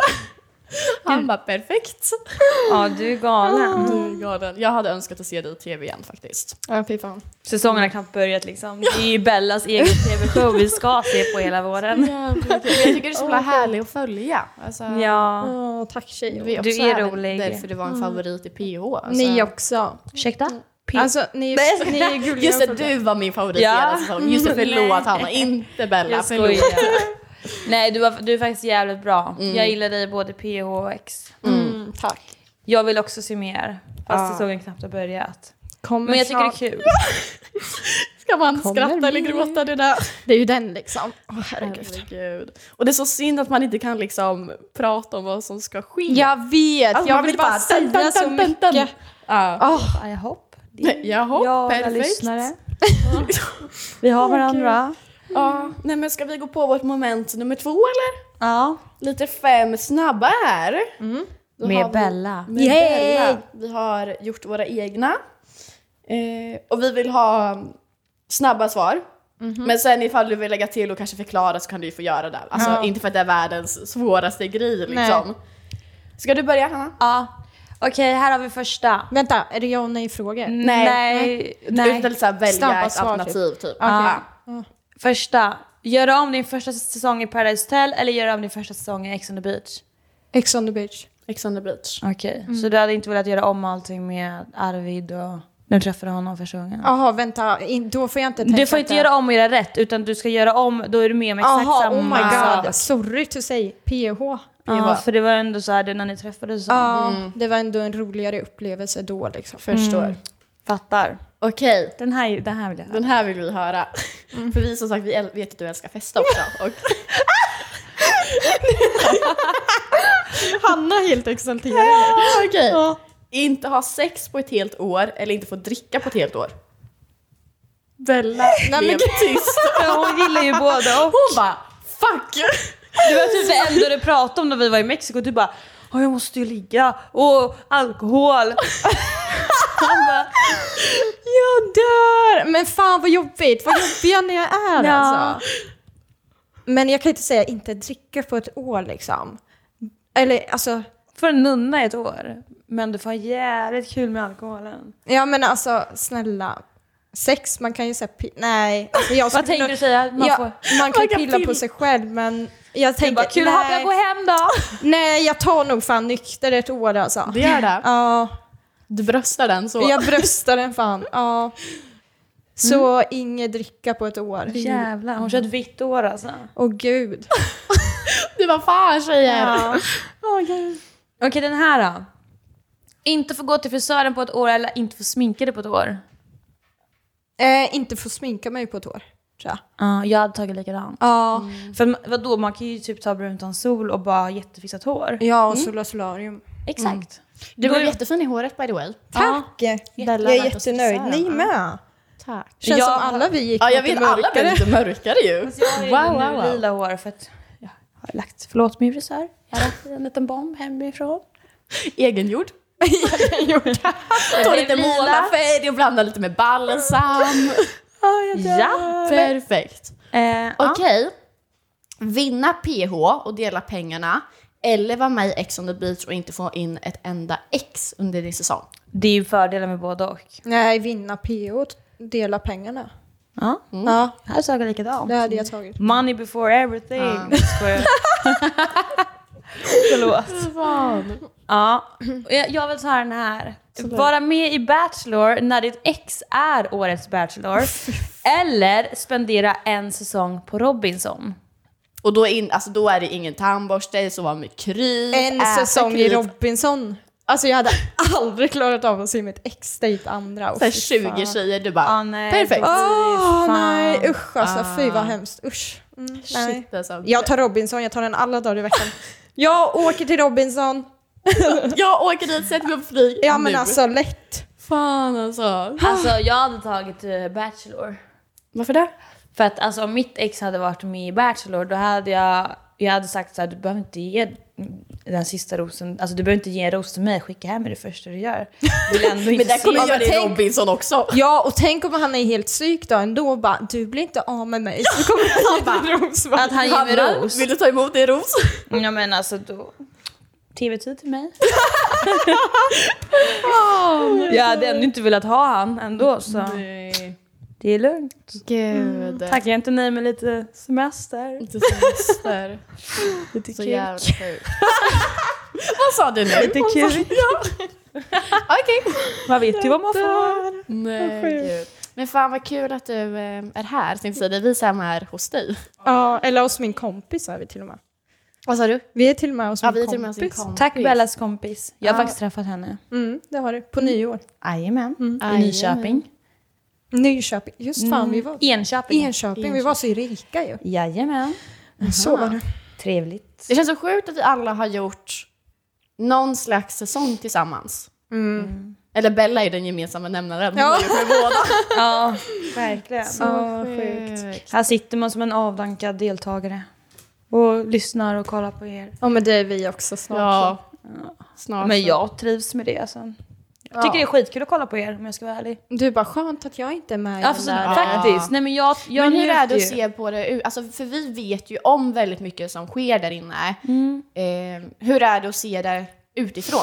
Han bara, perfekt. Ja, du är galen. Du är galen. Jag hade önskat att se dig i tv igen faktiskt. Ja, fy fan. Säsongen har knappt börjat liksom. Det är ju Bellas egen tv-show vi ska se på hela våren. Jag tycker det är så härligt att följa. Alltså, Ja. Tack tjejer. vi Du är rolig. Därför du var en favorit i PH. Alltså. Ni också. Ursäkta? Alltså, ni är gulliga. Just det, du var min favorit i hela säsongen. Just det, förlåt Hanna, inte Bella. Jag skojar. Nej, du är faktiskt jävligt bra. Jag gillar dig både PH och X. Tack. Jag vill också se mer. Fast säsongen knappt har börjat. Men jag tycker det är kul. Ska man skratta eller gråta det där? Det är ju den liksom. Herregud. Och det är så synd att man inte kan liksom prata om vad som ska ske. Jag vet, Alltså, jag man vill bara säga så mycket. Ja. Jag hopp. Jag hopp, perfekt. Lyssnare. Vi har varandra. Ja, nej men ska vi gå på vårt moment nummer 2 eller? Ja. Lite 5 snabba här. Med Bella. Med Bella. Vi har gjort våra egna. Och vi vill ha snabba svar. Men sen ifall du vill lägga till och kanske förklara så kan du ju få göra det. Alltså inte för att det är världens svåraste grej liksom. Nej. Ska du börja, Hanna? Ja. Okej, här har vi första. Vänta, är det ja och nej-frågor? Nej. Utan så här välja Snabba ett svar, alternativ typ. Första. Göra om din första säsong i Paradise Hotel eller göra om din första säsong i Ex on the Beach? Ex on the Beach. Ex on the Beach. Okej. Så du hade inte velat göra om allting med Arvid och när du träffade honom första gången? Jaha, vänta. Då får jag inte tänka. Du får inte göra om och göra rätt, utan du ska göra om, då är du med om exakt samma. Oh my god. Sorry to say. PH. Ja, för det var ändå så här det när ni träffades. Ja, det var ändå en roligare upplevelse då liksom. Förstår. Fattar. Okej. Den här vill jag höra. Den här vill vi höra. För vi som sagt, vi vet att du älskar festa också. Och Hanna är helt exalterad. okej. Inte ha sex på ett helt år eller inte få dricka på ett helt år. Bella helt tyst. Hon gillar ju båda. Hon bara, fuck! Det var typ det enda du pratade om när vi var i Mexiko. Du bara, jag måste ju ligga. Och alkohol. Han bara, Jag dör! Men fan vad jobbigt. Vad jobbiga ni är alltså. Men jag kan inte säga inte dricka på ett år liksom. Eller alltså... För en nunna i ett år. Men du får jävligt kul med alkoholen. Ja men alltså snälla. Sex, man kan ju säga... Nej. Alltså, vad tänkte du säga? Man kan pilla på sig själv men... Jag tänker, bara, kul att jag går hem då. Nej, jag tar nog fan nykter ett år alltså. Det gör det? Ja. Du bröstar den så? Jag bröstar den fan, ja. Så inget dricka på ett år. Jävlar, hon kör ett vitt år alltså. Åh gud. Du var fan tjejer. Ja. Okej, den här då. Inte få gå till frisören på ett år eller inte få sminka dig på ett år. Inte få sminka mig på ett år, tror jag. Ja, jag hade tagit likadant. Ja, För vadå, man kan ju typ ta brunt utan sol och bara jättefixat hår. ja, och solarium. Exakt. Du blev jättefin i håret by the way. Tack! Bella Jag är varit hos jättenöjd. frisören. Ni med. Tack. Känns Ja. som alla vi gick Ja, jag lite vet, alla blev mörkare. lite mörkare ju. Jag har ju lila hår för att jag har lagt, förlåt min frisör, jag har lagt en liten bomb hemifrån. Egengjord. Ta lite målarfärg och blanda lite med balsam. Ja. Perfekt. Ja. Okej. Vinna PH och dela pengarna. Eller vara med i Ex on the beach och inte få in ett enda ex under din säsong. Det är ju fördelar med både och. Nej, vinna PO, dela pengarna. Ja. Ja, Jag hade sagt likadant. det hade jag tagit. Money before everything. Skojar. Förlåt. Ja. Jag vill ta den här. Vara med i Bachelor när ditt ex är årets Bachelor. Eller spendera en säsong på Robinson. Och då, då är det ingen tandborste, så var med kryp. En säsong i Robinson. Alltså jag hade aldrig klarat av att se mitt ex dejta andra. Så här 20 tjejer, du bara, nej, perfekt. Nej, usch alltså. Fy vad hemskt. Usch. Nej. Shit, alltså. Jag tar Robinson, jag tar den alla dagar i veckan. Jag åker till Robinson. Jag åker dit, sätter mig på flyg. Ja men nu. alltså lätt. Fan alltså. Alltså jag hade tagit Bachelor. Varför det? För att alltså, om mitt ex hade varit med i Bachelor, då hade jag hade sagt så här: du behöver inte ge den sista rosen, alltså du behöver inte ge en ros till mig, skicka hem det första du gör. Vill ändå inte Men det kommer se. jag göra i Robinson också. Ja, och tänk om han är helt psyk då ändå bara, du blir inte av med mig. Så kommer han en ros. att han ger mig ros. Vill du ta emot en ros? Ja men alltså då TV-tid till mig. Jag hade ändå inte velat ha han ändå, så Nej. det är lugnt. Gud. Tackar jag inte nej med lite semester. Lite semester. Lite Så kul. jävla sjukt. Vad sa du nu? Lite kul. Okej. Man vet ju vad man får. Nej, gud. Men fan vad kul att du är här. Jag tänkte säga det, vi är här hos dig. Ja, eller hos min kompis är vi till och med. Vad sa du? Vi är till och med hos Ja, min vi är till och med hos din kompis. kompis. Tack Bellas kompis. Jag har Ja. faktiskt träffat henne. Det har du. På nyår. Jajamän. Jajamän. I Nyköping. Nyköping. Just fan, vi var Enköping. Enköping. Vi var så rika ju. Jajamän. Så var det. Trevligt. Det känns så sjukt att vi alla har gjort någon slags säsong tillsammans. Eller Bella är den gemensamma nämnaren. Hon har gjort med båda. Ja, verkligen. Så sjukt. Här sitter man som en avdankad deltagare och lyssnar och kollar på er. Ja, men det är vi också snart. Ja. Snart. Men jag trivs med det sen. Jag tycker det är skitkul att kolla på er om jag ska vara ärlig. Du är bara skönt att jag inte är med i Ja, den där. faktiskt. Nej, men jag Men hur är det att ju. se på det? Alltså, för vi vet ju om väldigt mycket som sker där inne. Hur är det att se det utifrån?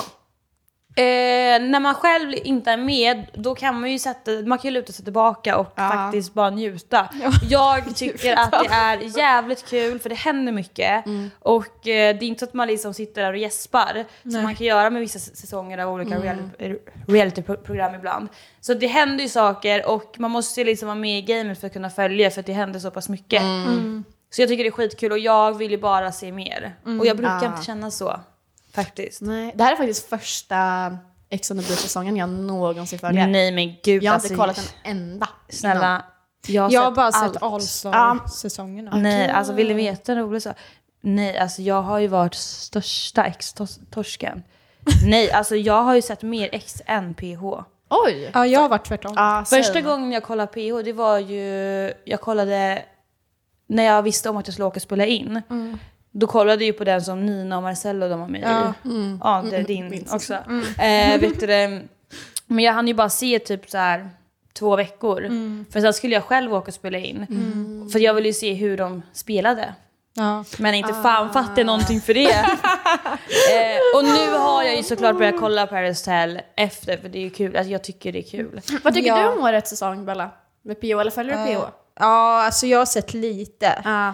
När man själv inte är med, då kan man ju man kan ju luta sig tillbaka och faktiskt bara njuta. Jag tycker att det är jävligt kul, för det händer mycket. Och det är inte så att man liksom sitter där och gäspar, som man kan göra med vissa säsonger av olika reality-program ibland. Så det händer ju saker och man måste liksom vara med i gamet för att kunna följa, för att det händer så pass mycket. Så jag tycker det är skitkul och jag vill ju bara se mer. Och jag brukar inte känna så. Faktiskt. Nej, det här är faktiskt första Ex on the beach-säsongen jag någonsin följer. Nej men gud. Jag har inte kollat en enda. Snälla. Jag har bara allt. sett All-Star-säsongerna. Nej, alltså vill ni veta en rolig sak? Nej, alltså jag har ju varit största ex-torsken. Nej, alltså jag har ju sett mer ex än PH. Oj! Ja, jag har varit tvärtom. Första gången jag kollade PH, det var ju... Jag kollade när jag visste om att jag skulle åka och spela in. Då kollade jag ju på den som Nina och Marcello de var med i. Ja, det är din också. Vet du det? Men jag hann ju bara se typ så här 2 veckor. För sen skulle jag själv åka och spela in. För jag ville ju se hur de spelade. Ja. Men inte fan fattar jag någonting för det. Och nu har jag ju såklart börjat kolla Paradise Hotel efter, för det är ju kul. Alltså jag tycker det är kul. Vad tycker du om årets säsong, Bella? Med PO, eller följer du PO? Ja, alltså jag har sett lite.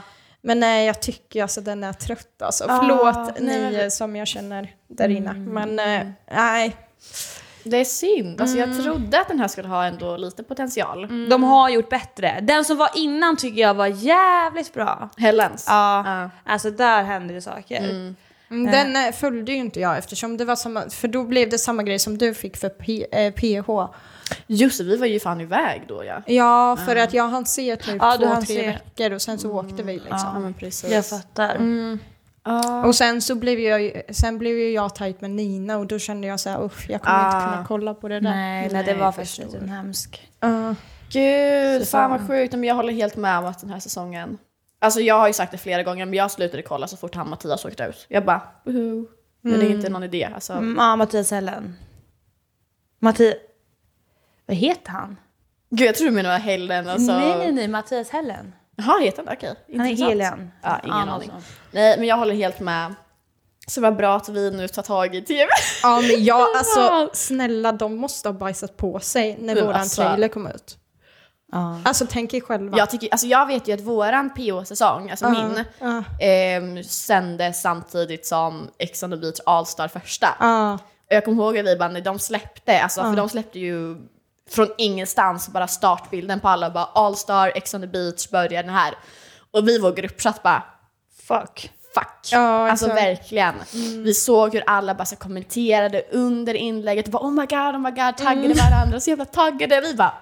Men nej, jag tycker alltså den är trött alltså. Förlåt ni som jag känner där inne. Men nej. Det är synd. Alltså, jag trodde att den här skulle ha ändå lite potential. De har gjort bättre. Den som var innan tycker jag var jävligt bra. Hellens. Ja. Alltså där hände det saker. Den följde ju inte jag eftersom det var samma, för då blev det samma grej som du fick för PH. Just det, vi var ju fan iväg då Ja, för att jag hann se typ 2-3 veckor och sen så åkte vi liksom. Ja, men precis. Jag fattar. Och sen så blev jag tajt med Nina och då kände jag så här, jag kommer inte kunna kolla på det där. Nej, det var först lite hemskt. Gud, fan vad sjukt. Men jag håller helt med om att den här säsongen... Alltså jag har ju sagt det flera gånger, men jag slutade kolla så fort Mattias åkte ut. Jag bara, men det är inte någon idé. Alltså. Mattias Hellen. Mattias... Vad heter han? Gud, jag tror du menar Helen. Alltså... Nej, Mattias Hellen. Jaha, heter han? Okej. Han är Helen. Ja, ingen aning. Nej, men jag håller helt med. Så vad bra att vi nu tar tag i TV. Ja, men alltså snälla, de måste ha bajsat på sig när våran trailer kom ut. Alltså tänk er själva. Jag vet ju att våran PO-säsong, alltså min, sändes samtidigt som Ex on the Beach All-Star första. Och jag kommer ihåg att vi bara, när de släppte, alltså, för de släppte ju från ingenstans bara startbilden på alla, bara All-Star, Ex on the Beach börjar den här. Och vi var gruppchatt bara, fuck. Ja, alltså verkligen. Vi såg hur alla bara så kommenterade under inlägget och bara, oh my god, taggade varandra, så jävla taggade. Vi bara,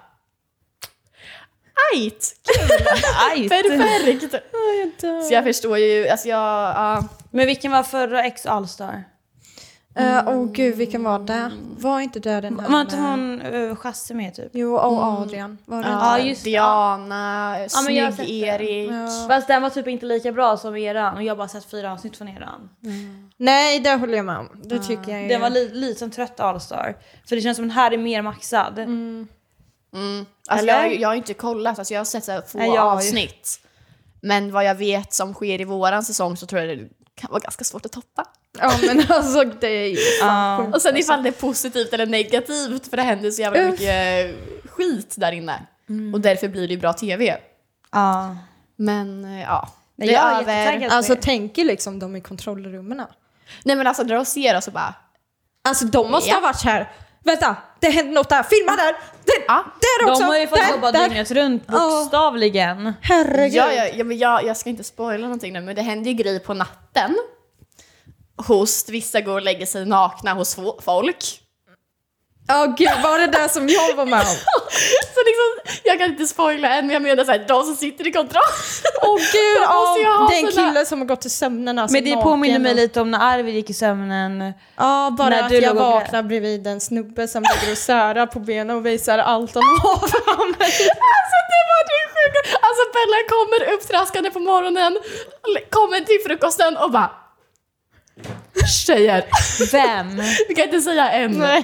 ajt, kul, perfekt. Så jag förstår ju, alltså Men vilken var förra Ex All-Star? Gud, vilken var det? Var inte det den här? Var inte hon Chasse med typ? Jo, och Adrian. Var det Ja, just Diana, snygg Erik. Fast den var typ inte lika bra som eran. Och jag har bara sett 4 avsnitt från eran. Nej, det håller jag med om. Det tycker jag. Den var lite som trött All-Star. För det känns som den här är mer maxad. Alltså jag har inte kollat, alltså jag har sett så här få avsnitt. Men vad jag vet som sker i våran säsong så tror jag det kan vara ganska svårt att toppa. Ja, men alltså det är ju fan och sen ifall det är positivt eller negativt, för det händer så jävla mycket skit där inne. Och därför blir det ju bra tv. Men det är över. Alltså tänker liksom de i kontrollrummen. Nej, men alltså när de ser oss så bara, alltså de måste ha varit här. Vänta, det händer något där. Filma där. Där också. De har ju fått jobba dygnet runt bokstavligen. Herregud. Men jag ska inte spoila någonting nu, men det händer ju grejer på natten. Vissa går och lägger sig nakna hos folk. Gud, var det där som jag var med om? Så liksom, jag kan inte spoila än, men jag menar såhär, de som sitter i kontroll. Gud, den killen som har gått till sömnen. Alltså, men det påminner mig lite om när Arvid gick i sömnen. Ja, bara när att jag vaknar bredvid en snubbe som ligger och särar på benen och visar allt om honom. Alltså det var det sjuka. Alltså Bella kommer upptraskande på morgonen, kommer till frukosten och bara, tjejer. Vem? Vi kan inte säga än. Nej.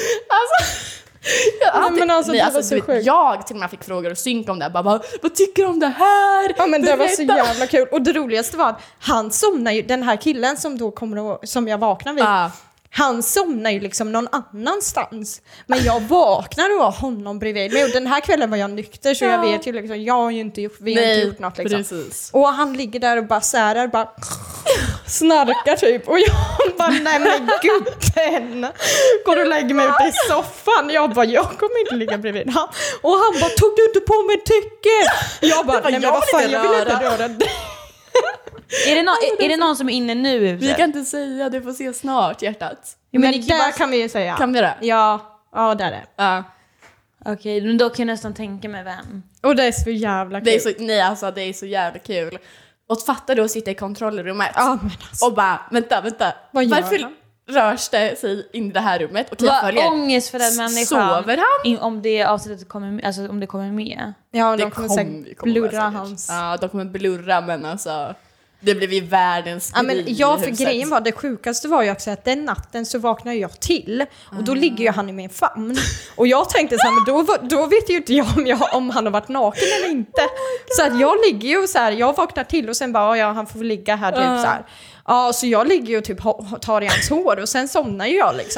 Jag till och med fick frågor och synk om det. Bara, vad tycker du om det här? Ja, men det var så jävla kul. Och det roligaste var att han somnar ju, den här killen som då som jag vaknar vid. Han somnar ju liksom någon annanstans. Men jag vaknar och har honom bredvid mig. Och den här kvällen var jag nykter, så jag vet ju liksom, vi har inte gjort något liksom. Precis. Och han ligger där och bara särar, bara snarkar typ. Och jag bara, nej men guden. Går och lägger mig ute i soffan. Jag bara, jag kommer inte ligga bredvid han. Och han bara, tog du inte på mig tycke? Jag bara, nej men vad fan, jag vill inte röra det. Är det någon som är inne nu? Vi kan inte säga, du får se snart, hjärtat. Men där kan vi ju säga. Kan vi det? Ja, där är det. Okej, men då kan jag nästan tänka mig vem. Och det är så jävla kul. Det är så jävla kul. Och fatta då att sitta i kontrollrummet. Och bara, vänta. Varför rörs det sig in i det här rummet? Och vad ångest för den människan. Sover han? Om det avsnittet kommer, alltså om det kommer med. Ja, de kommer säkert blurra hans. Ja, de kommer blurra, men alltså det blev ju världens grej. För grejen var, det sjukaste var ju också att den natten så vaknade jag till. Och då ligger ju han i min famn. Och jag tänkte så här, men då vet ju inte jag om han har varit naken eller inte. Så att jag ligger ju så här, jag vaknar till och sen bara, han får ligga här typ så här. Ja, så jag ligger ju och typ tar i hans hår och sen somnar ju jag liksom.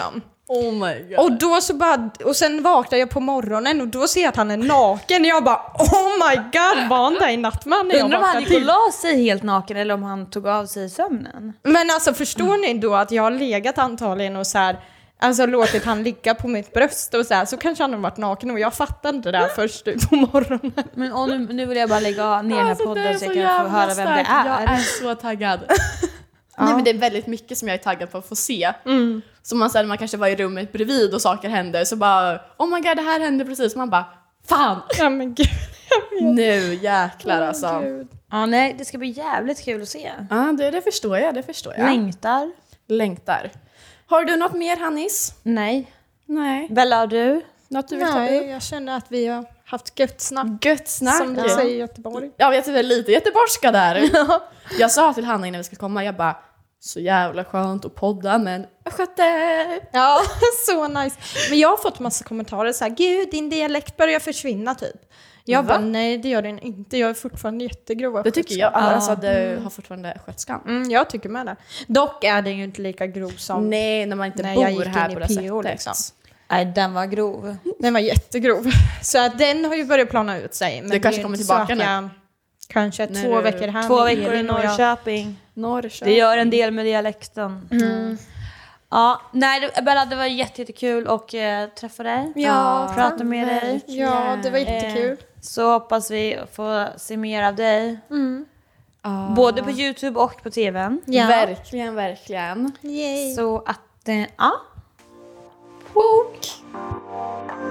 Oh my god. Och då så bara, och sen vaknar jag på morgonen och då ser jag att han är naken. Och jag bara, oh my god, var han där i natt, man? Undrar om han gick och la sig helt naken eller om han tog av sig sömnen. Men alltså förstår ni då att jag har legat antagligen och så här, alltså låtit han ligga på mitt bröst och så kanske han har varit naken och jag fattar inte det där först på morgonen. Men nu vill jag bara lägga ner den här podden så jag kan få höra vem det är. Jag är så taggad. Nej, men det är väldigt mycket som jag är taggad på att få se. Så man kanske var i rummet bredvid och saker händer, så bara, oh my god, det här hände precis. Man bara, fan! Ja men gud, nu jäklar alltså. Gud. Ja, nej, det ska bli jävligt kul att se. Ja, det förstår jag. Längtar. Har du något mer, Hannis? Nej. Nej. Bella, har du? Något du vill ta Nej, upp? jag känner att vi har haft gött snack. Gött snack. Som de säger i Göteborg. Ja, jag är lite göteborgska där. Jag sa till Hanna innan vi skulle komma, jag bara, så jävla skönt att podda, men östgöte. Ja, så nice. Men jag har fått massa kommentarer så här, gud, din dialekt börjar försvinna typ. Jag bara, nej det gör den inte. Jag är fortfarande jättegrov. Det tycker jag. Alltså, du har fortfarande skötskan. Jag tycker med det. Dock är den ju inte lika grov som Nej, när man inte när bor jag gick här in på i det PO, sättet. liksom. Nej, den var grov. Den var jättegrov. Så att den har ju börjat plana ut sig. Men Du kanske det är kommer inte tillbaka så att jag, kanske Nej, 2 du- veckor här 2 med veckor i Elin och jag. Norrköping. Norrköping. Det gör en del med dialekten. Ja, nej, Bella, det var jättekul att träffa dig. Ja, Prata med dig. Ja, det var jättekul. Så hoppas vi få se mer av dig. Både på YouTube och på tvn. Ja. Verkligen. Yay. Så att, ja. Bok.